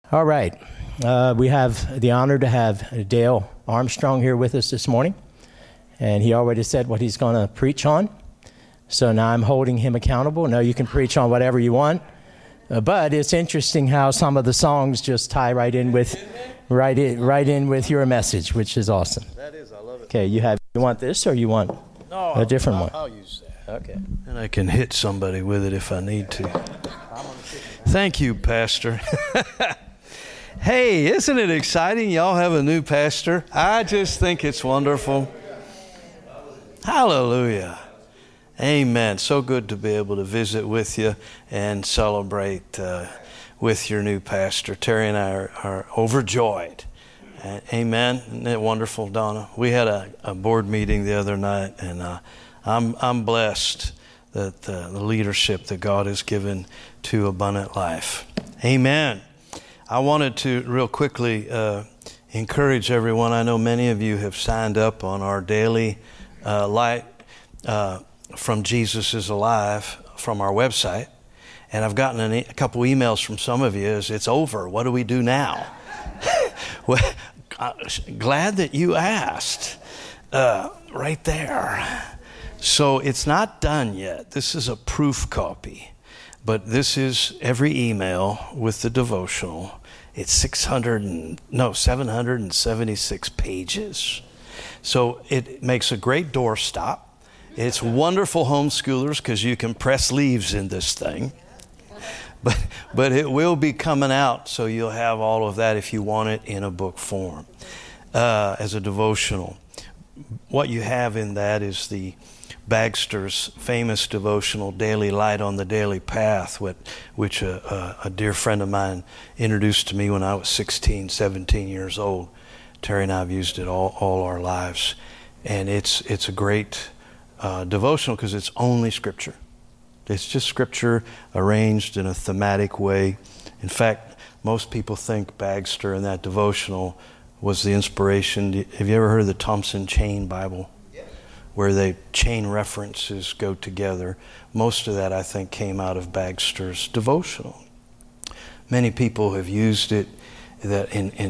All right. We have the honor to have Dale Armstrong here with us this morning. And he already said what he's going to preach on. So now I'm holding him accountable. No, you can preach on whatever you want. But it's interesting how some of the songs just tie right in with your message, which is awesome. That is, I love it. Okay, you want this or you want a different one? I'll use that. Okay. And I can hit somebody with it if I need to. Thank you, Pastor. Hey, isn't it exciting? Y'all have a new pastor. I just think it's wonderful. Hallelujah. Amen. So good to be able to visit with you and celebrate with your new pastor. Terry and I are overjoyed. Amen. Isn't it wonderful, Donna? We had a board meeting the other night, and I'm blessed that the leadership that God has given to Abundant Life. Amen. I wanted to real quickly encourage everyone. I know many of you have signed up on our daily light from Jesus is Alive from our website. And I've gotten a couple emails from some of you as it's over. What do we do now? Well, glad that you asked right there. So it's not done yet. This is a proof copy. But this is every email with the devotional. It's 776 pages. So it makes a great doorstop. It's wonderful homeschoolers because you can press leaves in this thing. But it will be coming out, so you'll have all of that if you want it in a book form as a devotional. What you have in that is the Bagster's famous devotional, Daily Light on the Daily Path, which a dear friend of mine introduced to me when I was 16, 17 years old. Terry and I have used it all our lives. And it's a great devotional because it's only Scripture. It's just Scripture arranged in a thematic way. In fact, most people think Bagster in that devotional was the inspiration. Have you ever heard of the Thompson Chain Bible? Where the chain references go together. Most of that, I think, came out of Bagster's devotional. Many people have used it that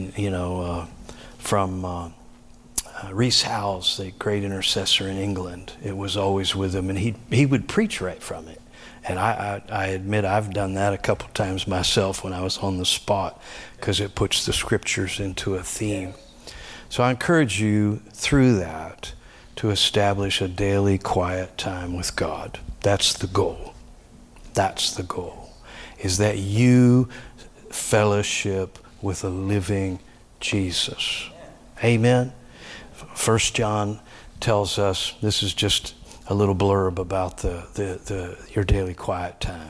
from Rees Howells, the great intercessor in England. It was always with him, and he would preach right from it. And I admit I've done that a couple times myself when I was on the spot, because it puts the Scriptures into a theme. So I encourage you through that to establish a daily quiet time with God. That's the goal. That's the goal, is that you fellowship with a living Jesus. Amen. 1 John tells us, this is just a little blurb about your daily quiet time.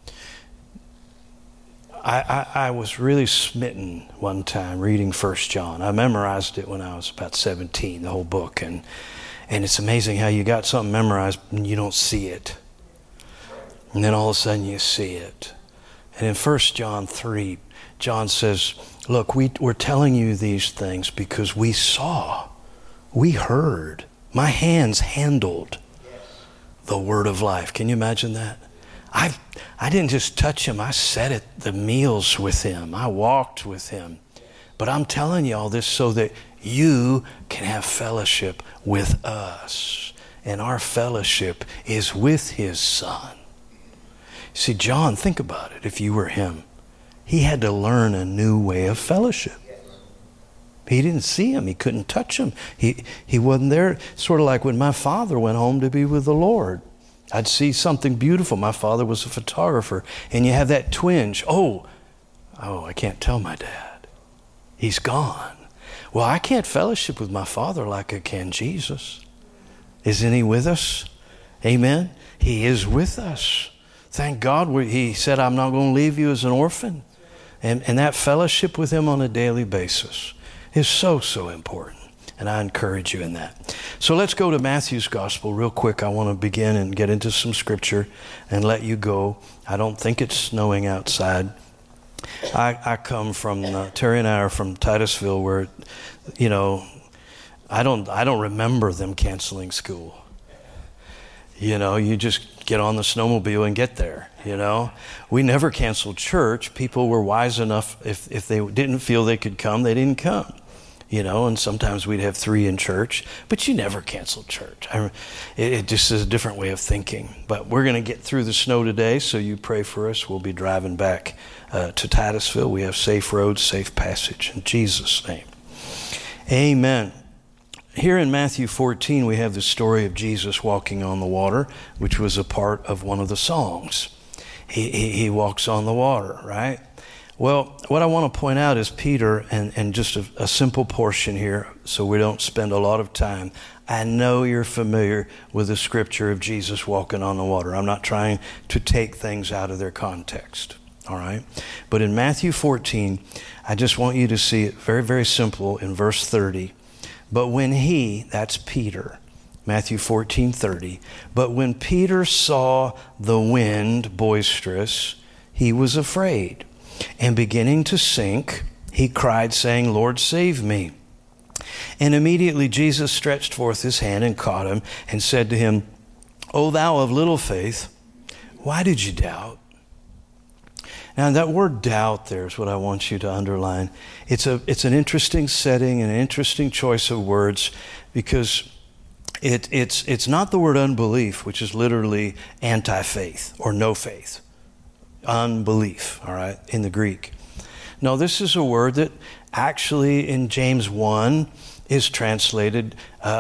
I was really smitten one time reading 1 John. I memorized it when I was about 17, the whole book, and it's amazing how you got something memorized and you don't see it. And then all of a sudden you see it. And in 1 John 3, John says, look, we're telling you these things because we saw, we heard, my hands handled the word of life. Can you imagine that? I didn't just touch him. I sat at the meals with him. I walked with him. But I'm telling you all this so that you can have fellowship with us. And our fellowship is with his Son. See, John, think about it. If you were him, he had to learn a new way of fellowship. He didn't see him. He couldn't touch him. He wasn't there. Sort of like when my father went home to be with the Lord. I'd see something beautiful. My father was a photographer. And you have that twinge. Oh, I can't tell my dad. He's gone. Well, I can't fellowship with my Father like I can Jesus. Isn't he with us? Amen? He is with us. Thank God he said, I'm not going to leave you as an orphan. And that fellowship with him on a daily basis is so important. And I encourage you in that. So let's go to Matthew's Gospel real quick. I want to begin and get into some Scripture and let you go. I don't think it's snowing outside. I come from, Terry and I are from Titusville where, I don't remember them canceling school. You know, you just get on the snowmobile and get there, you know. We never canceled church. People were wise enough, if they didn't feel they could come, they didn't come. You know, and sometimes we'd have 3 in church, but you never canceled church. It just is a different way of thinking. But we're going to get through the snow today, so you pray for us. We'll be driving back to Titusville. We have safe roads, safe passage. In Jesus' name. Amen. Here in Matthew 14, we have the story of Jesus walking on the water, which was a part of one of the songs. He walks on the water, right? Well, what I want to point out is Peter, and just a simple portion here so we don't spend a lot of time. I know you're familiar with the scripture of Jesus walking on the water. I'm not trying to take things out of their context, all right? But in Matthew 14, I just want you to see it very, very simple in verse 30. But when he, that's Peter, Matthew 14:30, but when Peter saw the wind boisterous, he was afraid. And beginning to sink, he cried, saying, Lord, save me. And immediately Jesus stretched forth his hand and caught him and said to him, O thou of little faith, why did you doubt? Now that word doubt there is what I want you to underline. It's an interesting setting and an interesting choice of words because it's not the word unbelief, which is literally anti-faith or no faith. Unbelief, all right, in the Greek. No, this is a word that actually in James 1 is translated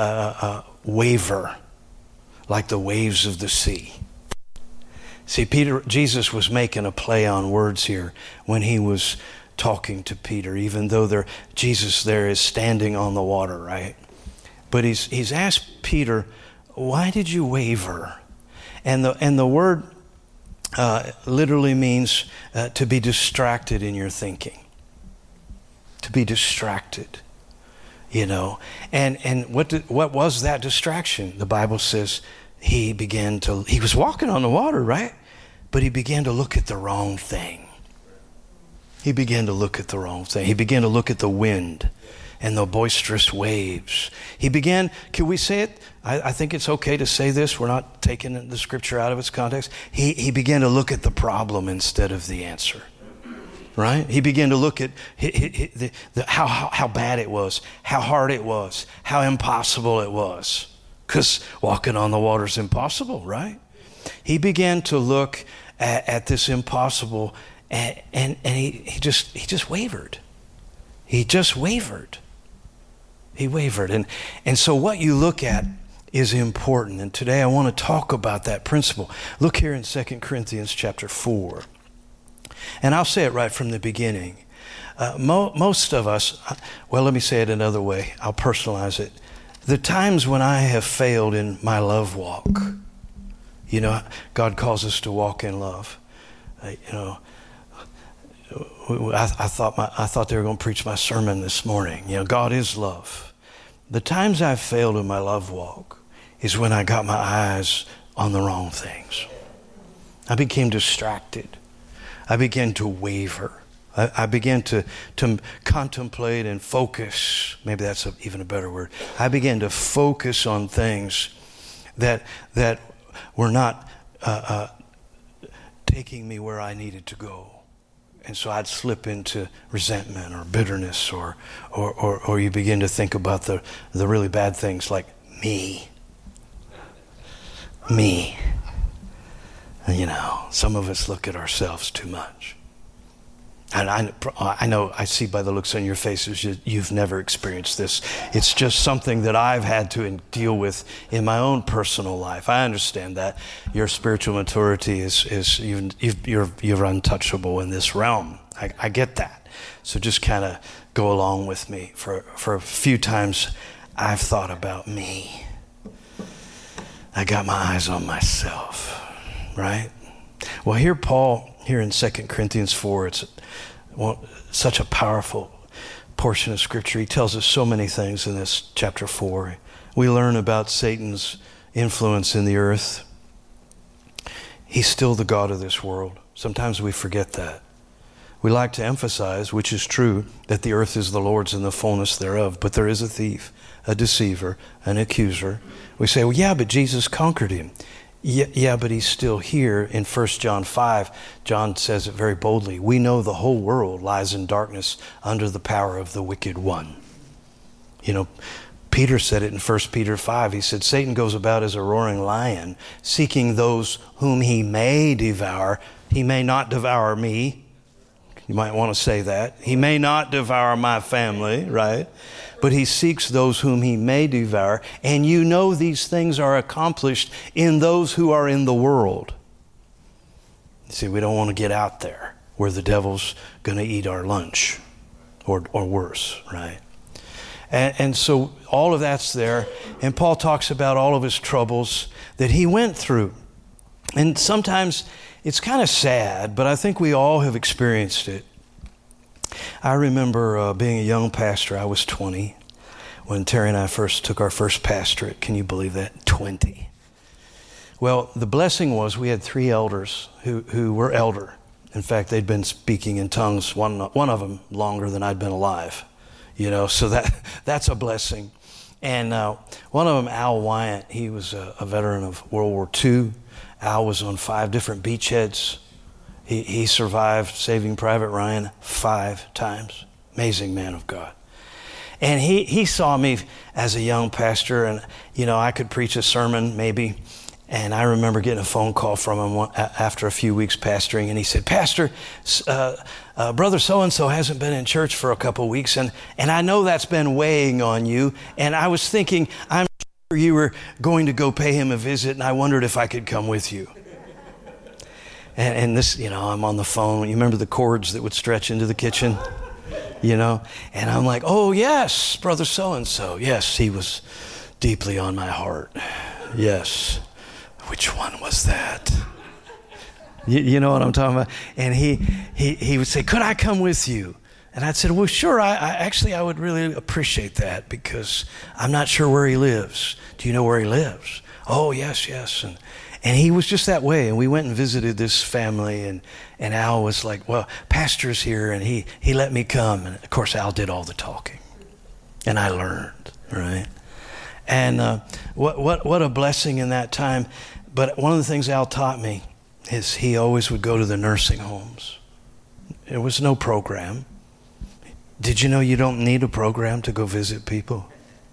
waver, like the waves of the sea. See, Jesus was making a play on words here when he was talking to Peter, even though Jesus there is standing on the water, right? But he's asked Peter, why did you waver? And the word literally means to be distracted in your thinking. To be distracted, you know. And what was that distraction? The Bible says he was walking on the water, right? But he began to look at the wrong thing. He began to look at the wrong thing. He began to look at the wind and the boisterous waves. Can we say it? I think it's okay to say this. We're not taking the scripture out of its context. He began to look at the problem instead of the answer. Right? He began to look at how bad it was, how hard it was, how impossible it was. Because walking on the water is impossible, right? He began to look at this impossible, and he just wavered. He just wavered. He wavered. And so what you look at is important. And today I want to talk about that principle. Look here in 2 Corinthians chapter 4. And I'll say it right from the beginning. Most of us, well, let me say it another way. I'll personalize it. The times when I have failed in my love walk, you know, God calls us to walk in love. I thought they were going to preach my sermon this morning. You know, God is love. The times I've failed in my love walk is when I got my eyes on the wrong things. I became distracted. I began to waver. I began to contemplate and focus. Maybe that's even a better word. I began to focus on things that were not taking me where I needed to go. And so I'd slip into resentment or bitterness, or you begin to think about the really bad things like me. You know, some of us look at ourselves too much. And I know, I see by the looks on your faces, you've never experienced this. It's just something that I've had to deal with in my own personal life. I understand that. Your spiritual maturity is you're untouchable in this realm. I get that. So just kind of go along with me. For a few times, I've thought about me. I got my eyes on myself, right? Well, here in 2 Corinthians 4, it's such a powerful portion of Scripture. He tells us so many things in this chapter 4. We learn about Satan's influence in the earth. He's still the God of this world. Sometimes we forget that. We like to emphasize, which is true, that the earth is the Lord's and the fullness thereof, but there is a thief, a deceiver, an accuser. We say, well, yeah, but Jesus conquered him. Yeah, but he's still here. In 1 John 5, John says it very boldly. We know the whole world lies in darkness under the power of the wicked one. You know, Peter said it in 1 Peter 5. He said, Satan goes about as a roaring lion, seeking those whom he may devour. He may not devour me. You might want to say that. He may not devour my family, right? But he seeks those whom he may devour. And you know these things are accomplished in those who are in the world. You see, we don't want to get out there where the devil's going to eat our lunch or worse, right? And so all of that's there. And Paul talks about all of his troubles that he went through. And sometimes it's kind of sad, but I think we all have experienced it. I remember being a young pastor. I was 20 when Terry and I first took our first pastorate. Can you believe that? 20. Well, the blessing was we had 3 elders who were elder. In fact, they'd been speaking in tongues, one of them longer than I'd been alive. You know, so that's a blessing. And one of them, Al Wyant, he was a veteran of World War II. Al was on 5 different beachheads. He survived Saving Private Ryan 5 times. Amazing man of God. And he saw me as a young pastor, and, you know, I could preach a sermon maybe. And I remember getting a phone call from him after a few weeks pastoring, and he said, Pastor, Brother so-and-so hasn't been in church for a couple weeks, and I know that's been weighing on you, and I was thinking, I'm sure you were going to go pay him a visit, and I wondered if I could come with you. And this, you know, I'm on the phone. You remember the cords that would stretch into the kitchen? You know? And I'm like, oh, yes, Brother so-and-so. Yes, he was deeply on my heart. Yes. Which one was that? You know what I'm talking about? And he would say, could I come with you? And I'd say, well, sure. I would really appreciate that because I'm not sure where he lives. Do you know where he lives? Oh, yes. And he was just that way. And we went and visited this family. And Al was like, well, Pastor's here. And he let me come. And, of course, Al did all the talking. And I learned, right? And what a blessing in that time. But one of the things Al taught me is he always would go to the nursing homes. There was no program. Did you know you don't need a program to go visit people?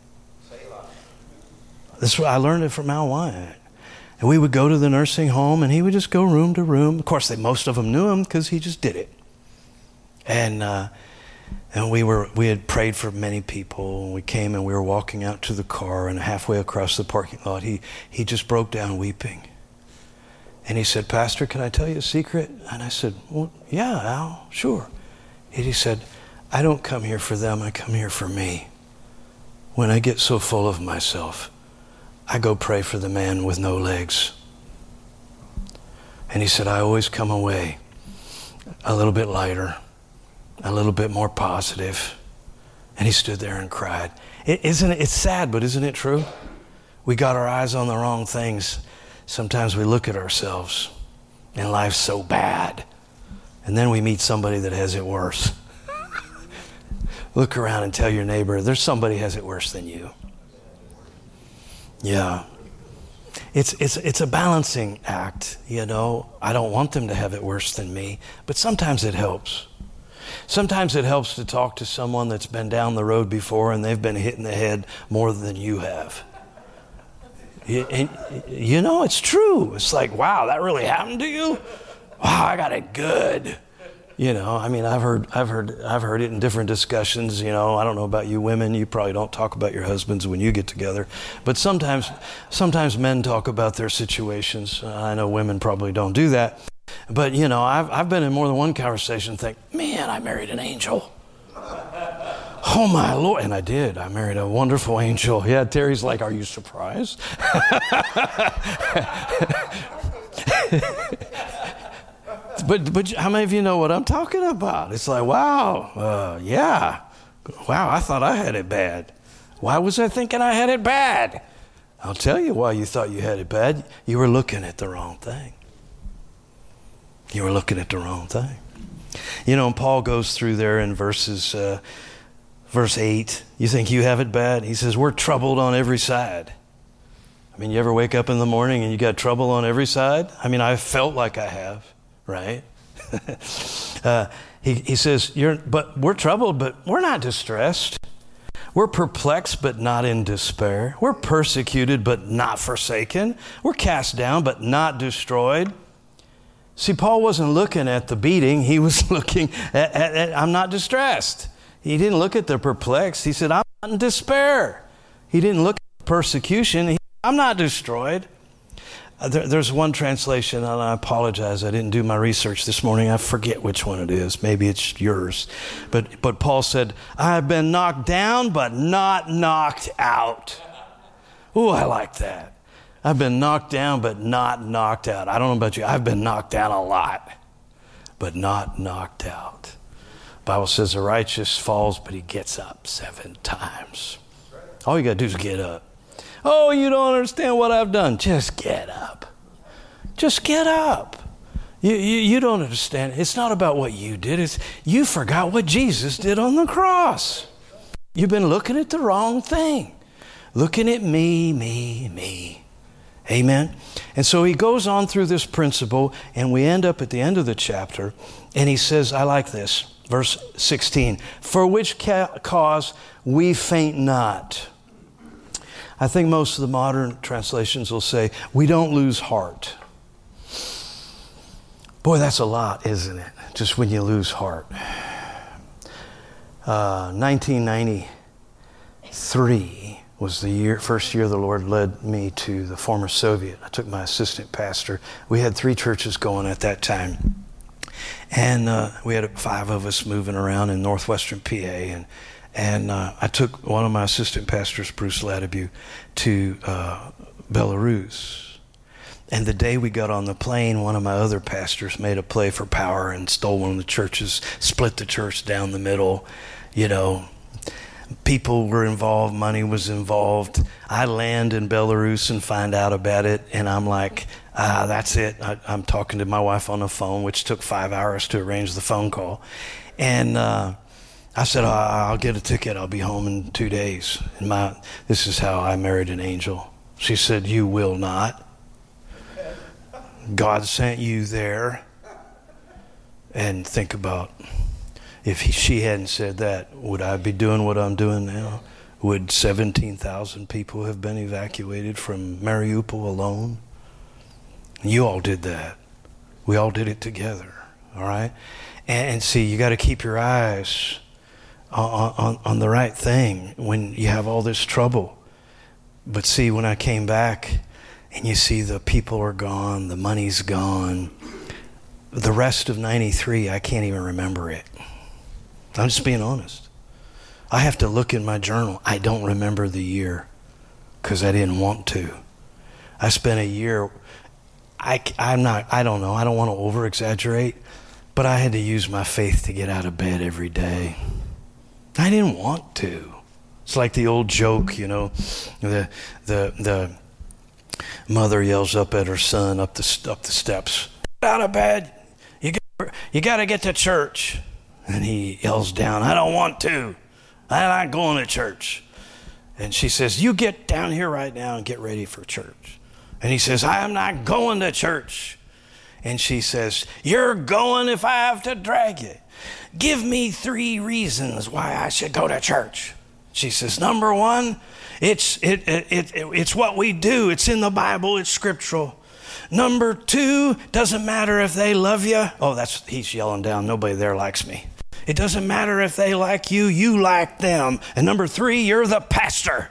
This I learned it from Al Wyant. And we would go to the nursing home, and he would just go room to room. Of course, most of them knew him because he just did it. And we had prayed for many people. And we came and we were walking out to the car, and halfway across the parking lot, he just broke down weeping. And he said, Pastor, can I tell you a secret? And I said, well, yeah, Al, sure. And he said, I don't come here for them. I come here for me. When I get so full of myself, I go pray for the man with no legs. And he said, I always come away a little bit lighter, a little bit more positive. And he stood there and cried. It's sad, but isn't it true? We got our eyes on the wrong things. Sometimes we look at ourselves and life's so bad. And then we meet somebody that has it worse. Look around and tell your neighbor, there's somebody has it worse than you. Yeah. It's a balancing act, you know. I don't want them to have it worse than me, but sometimes it helps. Sometimes it helps to talk to someone that's been down the road before and they've been hit in the head more than you have. And, you know, it's true. It's like, wow, that really happened to you? Wow, I got it good. You know, I mean, I've heard it in different discussions. You know, I don't know about you women. You probably don't talk about your husbands when you get together. But sometimes men talk about their situations. I know women probably don't do that. But, you know, I've been in more than one conversation and think, man, I married an angel. Oh, my Lord. And I did. I married a wonderful angel. Yeah, Terry's like, are you surprised? But how many of you know what I'm talking about? It's like, wow, yeah. Wow, I thought I had it bad. Why was I thinking I had it bad? I'll tell you why you thought you had it bad. You were looking at the wrong thing. You were looking at the wrong thing. You know, and Paul goes through there in verse 8. You think you have it bad? He says, we're troubled on every side. I mean, you ever wake up in the morning and you got trouble on every side? I mean, I felt like I have, right? He says, but we're troubled, but we're not distressed. We're perplexed, but not in despair. We're persecuted, but not forsaken. We're cast down, but not destroyed. See, Paul wasn't looking at the beating. He was looking at I'm not distressed. He didn't look at the perplexed. He said, I'm not in despair. He didn't look at persecution. I'm not destroyed. There's one translation, and I apologize. I didn't do my research this morning. I forget which one it is. Maybe it's yours. But Paul said, I've been knocked down, but not knocked out. Ooh, I like that. I've been knocked down, but not knocked out. I don't know about you. I've been knocked down a lot, but not knocked out. The Bible says the righteous falls, but he gets up 7 times. All you got to do is get up. Oh, you don't understand what I've done. Just get up. Just get up. You don't understand. It's not about what you did. It's you forgot what Jesus did on the cross. You've been looking at the wrong thing. Looking at me. Amen. And so he goes on through this principle, and we end up at the end of the chapter, and he says, I like this, verse 16, for which cause we faint not. I think most of the modern translations will say, we don't lose heart. Boy, that's a lot, isn't it? Just when you lose heart. 1993 was the first year the Lord led me to the former Soviet. I took my assistant pastor. We had 3 churches going at that time. And we had 5 of us moving around in northwestern PA. And I took one of my assistant pastors, Bruce Latibue, to Belarus. And the day we got on the plane, one of my other pastors made a play for power and stole one of the churches, split the church down the middle. You know, people were involved, money was involved. I land in Belarus and find out about it, and I'm like, that's it. I'm talking to my wife on the phone, which took 5 hours to arrange the phone call. And I said, I'll get a ticket. I'll be home in 2 days. And this is how I married an angel. She said, you will not. God sent you there. And think about, if she hadn't said that, would I be doing what I'm doing now? Would 17,000 people have been evacuated from Mariupol alone? You all did that. We all did it together, all right? And see, you got to keep your eyes on the right thing when you have all this trouble. But see, when I came back and you see the people are gone, the money's gone, the rest of 93, I can't even remember it. I'm just being honest. I have to look in my journal. I don't remember the year because I didn't want to. I spent a year, I don't know, I don't want to over exaggerate, but I had to use my faith to get out of bed every day. I didn't want to. It's like the old joke, you know, the mother yells up at her son up the steps, get out of bed, you got to get to church. And he yells down, I don't want to. I'm not going to church. And she says, you get down here right now and get ready for church. And he says, I am not going to church. And she says, you're going if I have to drag you. Give me 3 reasons why I should go to church. She says, number 1, it's what we do. It's in the Bible. It's scriptural. Number 2, doesn't matter if they love you. Oh, he's yelling down. Nobody there likes me. It doesn't matter if they like you. You like them. And number 3, you're the pastor.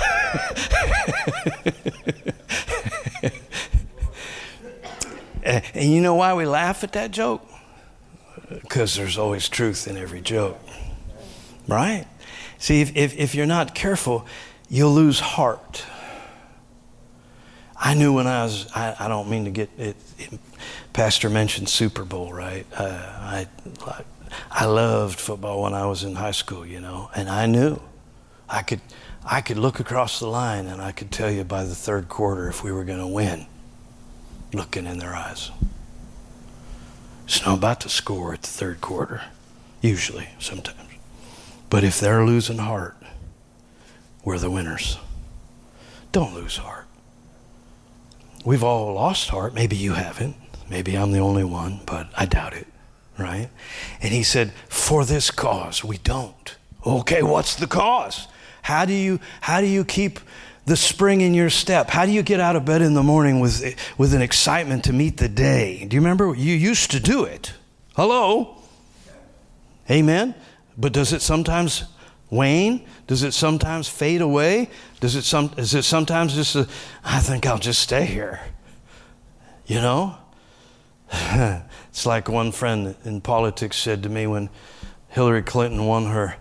And you know why we laugh at that joke? Because there's always truth in every joke, right? See, if you're not careful, you'll lose heart. I knew when I don't mean to get it. Pastor mentioned Super Bowl, right? I loved football when I was in high school, you know, and I knew I could look across the line and I could tell you by the 3rd quarter if we were going to win, looking in their eyes. It's not about to score at the 3rd quarter, usually, sometimes. But if they're losing heart, we're the winners. Don't lose heart. We've all lost heart. Maybe you haven't. Maybe I'm the only one, but I doubt it, right? And he said, for this cause, we don't. Okay, what's the cause? How do you keep the spring in your step? How do you get out of bed in the morning with an excitement to meet the day? Do you remember? You used to do it. Hello? Amen? But does it sometimes wane? Does it sometimes fade away? Is it sometimes just I think I'll just stay here? You know? It's like one friend in politics said to me when Hillary Clinton won when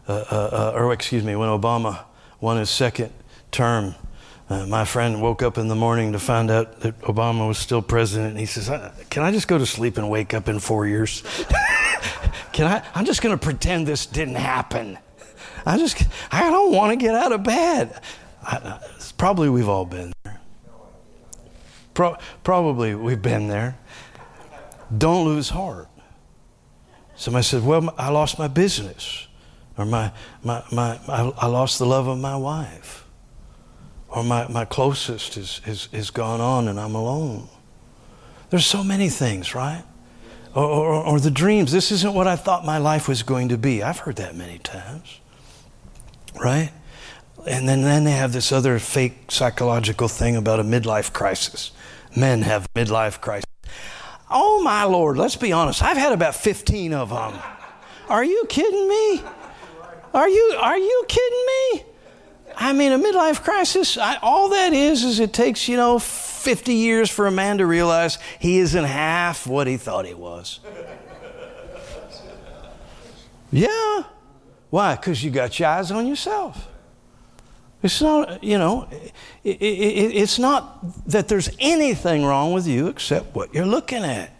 Obama won his second term. My friend woke up in the morning to find out that Obama was still president. And he says, can I just go to sleep and wake up in 4 years? I'm just going to pretend this didn't happen. I don't want to get out of bed. Probably we've all been there. Probably we've been there. Don't lose heart. Somebody said, well, I lost my business. Or I lost the love of my wife. Or my closest is gone on and I'm alone. There's so many things, right? Or the dreams. This isn't what I thought my life was going to be. I've heard that many times. Right? And then they have this other fake psychological thing about a midlife crisis. Men have midlife crisis. Oh my Lord, let's be honest. I've had about 15 of them. Are you kidding me? Are you kidding me? I mean, a midlife crisis, all that is it takes, 50 years for a man to realize he isn't half what he thought he was. Yeah. Why? Because you got your eyes on yourself. It's not, it's not that there's anything wrong with you except what you're looking at.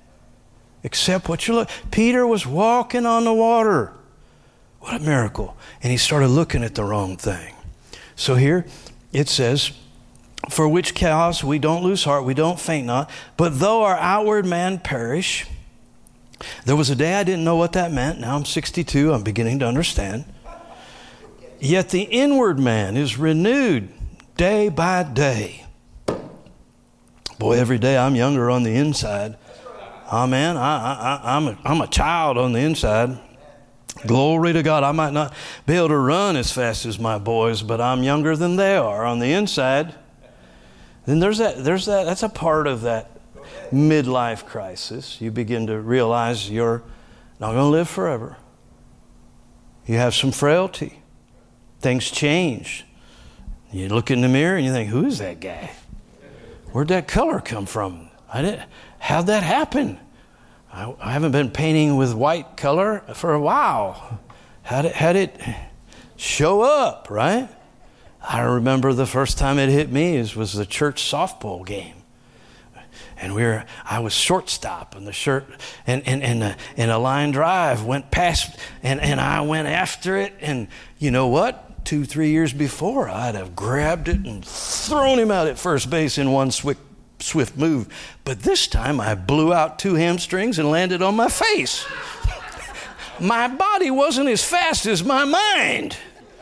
Peter was walking on the water. What a miracle. And he started looking at the wrong thing. So here it says, for which cause we don't lose heart, we don't faint not, but though our outward man perish. There was a day I didn't know what that meant. Now I'm 62, I'm beginning to understand. Yet the inward man is renewed day by day. Boy, every day I'm younger on the inside. Amen. I'm a child on the inside. Glory to God. I might not be able to run as fast as my boys, but I'm younger than they are on the inside. Then there's that. That's a part of that midlife crisis. You begin to realize you're not going to live forever. You have some frailty. Things change. You look in the mirror and you think, who is that guy? Where'd that color come from? How'd that happen? I haven't been painting with white color for a while. How'd it show up, right? I remember the first time it hit me was the church softball game. And I was shortstop, and the shirt and a line drive went past, and I went after it. And you know what? 2-3 years before, I'd have grabbed it and thrown him out at first base in one swift move. But this time, I blew out 2 hamstrings and landed on my face. My body wasn't as fast as my mind.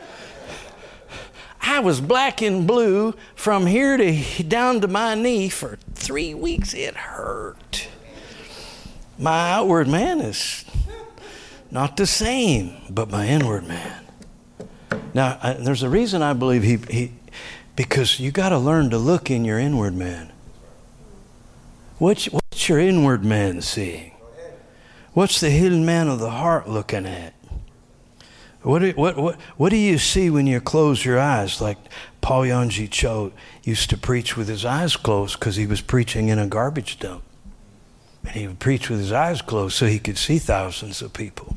I was black and blue from here to down to my knee for 3 weeks. It hurt. My outward man is not the same, but my inward man. Now, there's a reason I believe because you got to learn to look in your inward man. What's your inward man seeing? What's the hidden man of the heart looking at? What do you see when you close your eyes? Like Paul Yonggi Cho used to preach with his eyes closed because he was preaching in a garbage dump. And he would preach with his eyes closed so he could see thousands of people.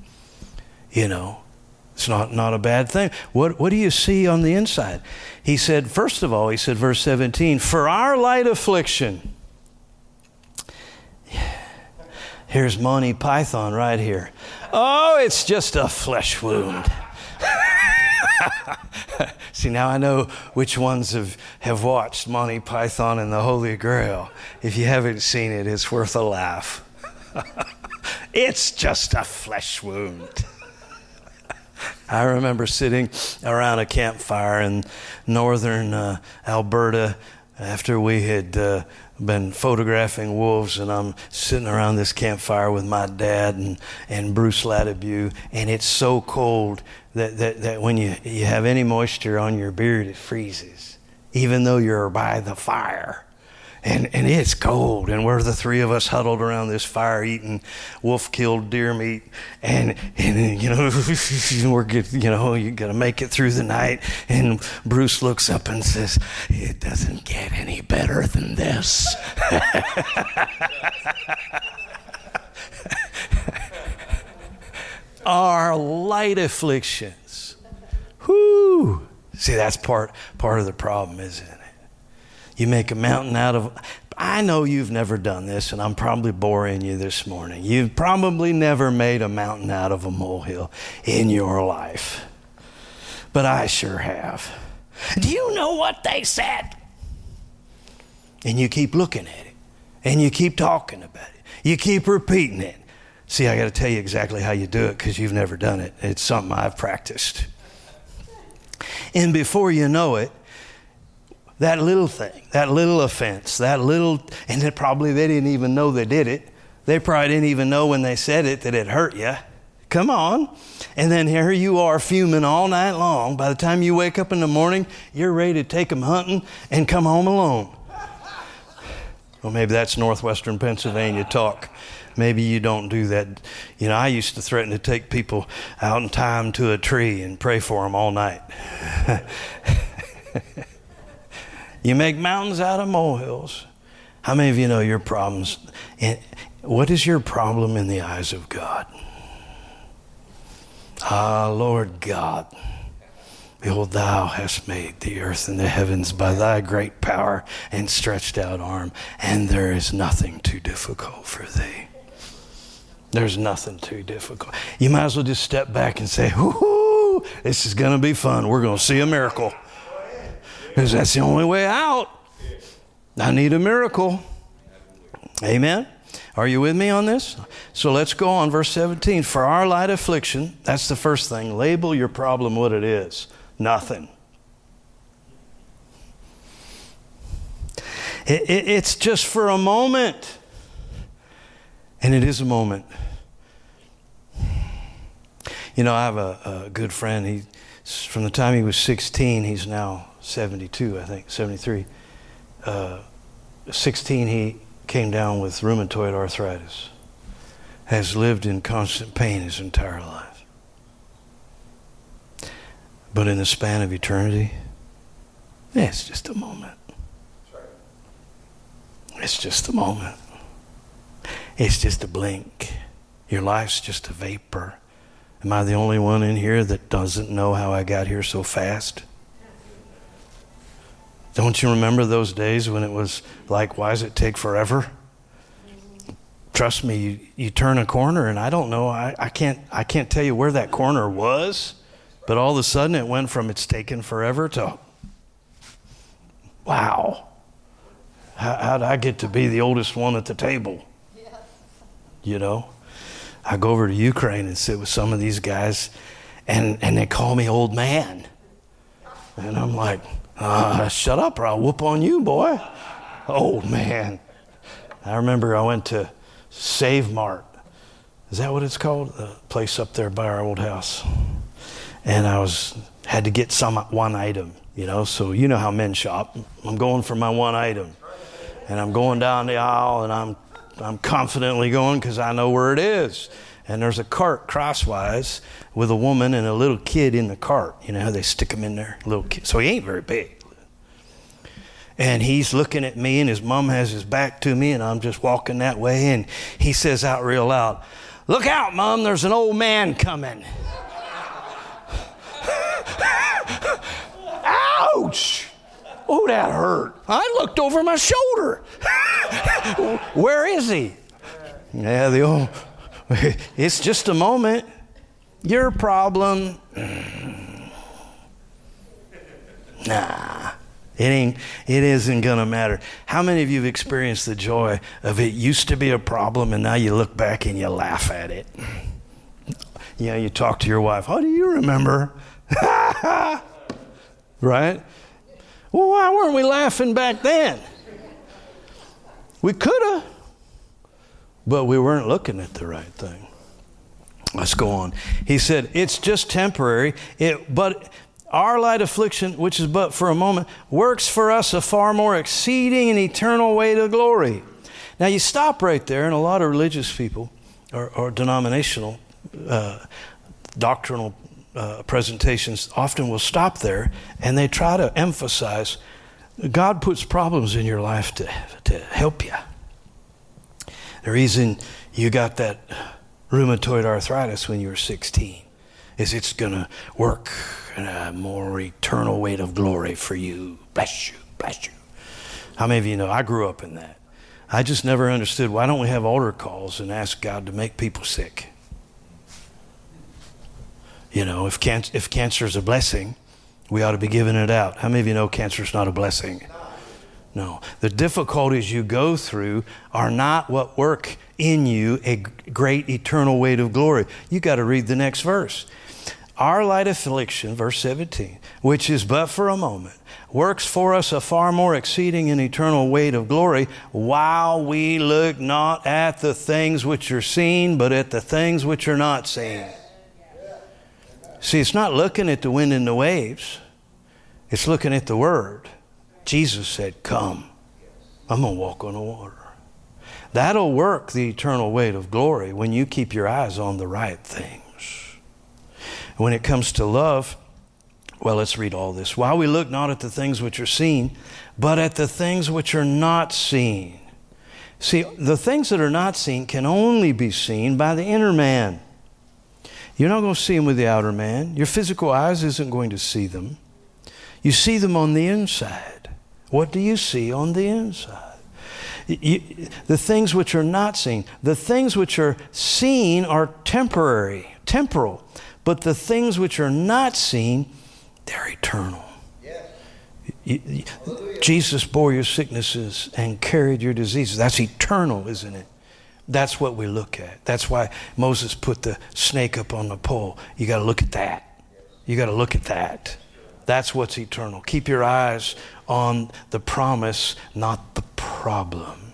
It's not a bad thing. What do you see on the inside? He said, first of all, verse 17, for our light affliction. Here's Monty Python right here. Oh, it's just a flesh wound. See, now I know which ones have watched Monty Python and the Holy Grail. If you haven't seen it, it's worth a laugh. It's just a flesh wound. I remember sitting around a campfire in northern Alberta after we had been photographing wolves, and I'm sitting around this campfire with my dad and Bruce Latibue, and it's so cold that when you have any moisture on your beard, it freezes, even though you're by the fire. And it's cold, and we're the three of us huddled around this fire eating wolf-killed deer meat, and we're good, you got to make it through the night. And Bruce looks up and says, "It doesn't get any better than this." Our light afflictions. Whoo! See, that's part of the problem, isn't it? You make a mountain out of... I know you've never done this, and I'm probably boring you this morning. You've probably never made a mountain out of a molehill in your life. But I sure have. Do you know what they said? And you keep looking at it, and you keep talking about it. You keep repeating it. See, I got to tell you exactly how you do it, because you've never done it. It's something I've practiced. And before you know it, that little thing, that little offense, and then probably they didn't even know they did it. They probably didn't even know when they said it that it hurt you. Come on. And then here you are fuming all night long. By the time you wake up in the morning, you're ready to take them hunting and come home alone. Well, maybe that's northwestern Pennsylvania talk. Maybe you don't do that. I used to threaten to take people out and tie them to a tree and pray for them all night. You make mountains out of molehills. How many of you know your problems? What is your problem in the eyes of God? Ah, Lord God, behold, thou hast made the earth and the heavens by thy great power and stretched out arm, and there is nothing too difficult for thee. There's nothing too difficult. You might as well just step back and say, whoo, this is going to be fun. We're going to see a miracle. Because that's the only way out. I need a miracle. Amen. Are you with me on this? So let's go on. Verse 17. For our light affliction, that's the first thing. Label your problem what it is. Nothing. It's just for a moment. And it is a moment. I have a good friend. From the time he was 16, he's now 72, I think, 73. 16, he came down with rheumatoid arthritis. Has lived in constant pain his entire life. But in the span of eternity, it's just a moment. It's just a moment. It's just a blink. Your life's just a vapor. Am I the only one in here that doesn't know how I got here so fast? Don't you remember those days when it was like, why does it take forever? Trust me, you turn a corner, and I don't know, I can't tell you where that corner was, but all of a sudden it went from it's taken forever to, wow, how'd I get to be the oldest one at the table? I go over to Ukraine and sit with some of these guys, and they call me old man. And I'm like, shut up or I'll whoop on you, boy. Old man. I remember I went to Save Mart. Is that what it's called? The place up there by our old house. And I had to get one item, so you know how men shop. I'm going for my one item. And I'm going down the aisle, and I'm confidently going because I know where it is. And there's a cart crosswise with a woman and a little kid in the cart. You know how they stick him in there? Little kid. So he ain't very big. And he's looking at me, and his mom has his back to me, and I'm just walking that way. And he says out real loud, "Look out, Mom, there's an old man coming." Ouch! Oh, that hurt. I looked over my shoulder. Where is he? Yeah, it's just a moment. Your problem. Nah, it isn't gonna matter. How many of you have experienced the joy of it used to be a problem and now you look back and you laugh at it? You talk to your wife. How do you remember? Right? Well, why weren't we laughing back then? We could have, but we weren't looking at the right thing. Let's go on. He said, it's just temporary, but our light affliction, which is but for a moment, works for us a far more exceeding and eternal weight of glory. Now you stop right there, and a lot of religious people or denominational doctrinal presentations often will stop there, and they try to emphasize God puts problems in your life to help you. The reason you got that rheumatoid arthritis when you were 16 is it's going to work in a more eternal weight of glory for you. Bless you, bless you. How many of you know I grew up in that? I just never understood, why don't we have altar calls and ask God to make people sick? You know, if cancer is a blessing, we ought to be giving it out. How many of you know cancer is not a blessing? No. The difficulties you go through are not what work in you a great eternal weight of glory. You got to read the next verse. Our light affliction, verse 17, which is but for a moment, works for us a far more exceeding and eternal weight of glory, while we look not at the things which are seen, but at the things which are not seen. See, it's not looking at the wind and the waves. It's looking at the Word. Jesus said, come, I'm going to walk on the water. That'll work the eternal weight of glory when you keep your eyes on the right things. When it comes to love, well, let's read all this. While we look not at the things which are seen, but at the things which are not seen. See, the things that are not seen can only be seen by the inner man. You're not going to see them with the outer man. Your physical eyes isn't going to see them. You see them on the inside. What do you see on the inside? The things which are not seen. The things which are seen are temporary, temporal. But the things which are not seen, they're eternal. Yes. Jesus bore your sicknesses and carried your diseases. That's eternal, isn't it? That's what we look at. That's why Moses put the snake up on the pole. You got to look at that. You got to look at that. That's what's eternal. Keep your eyes on the promise, not the problem.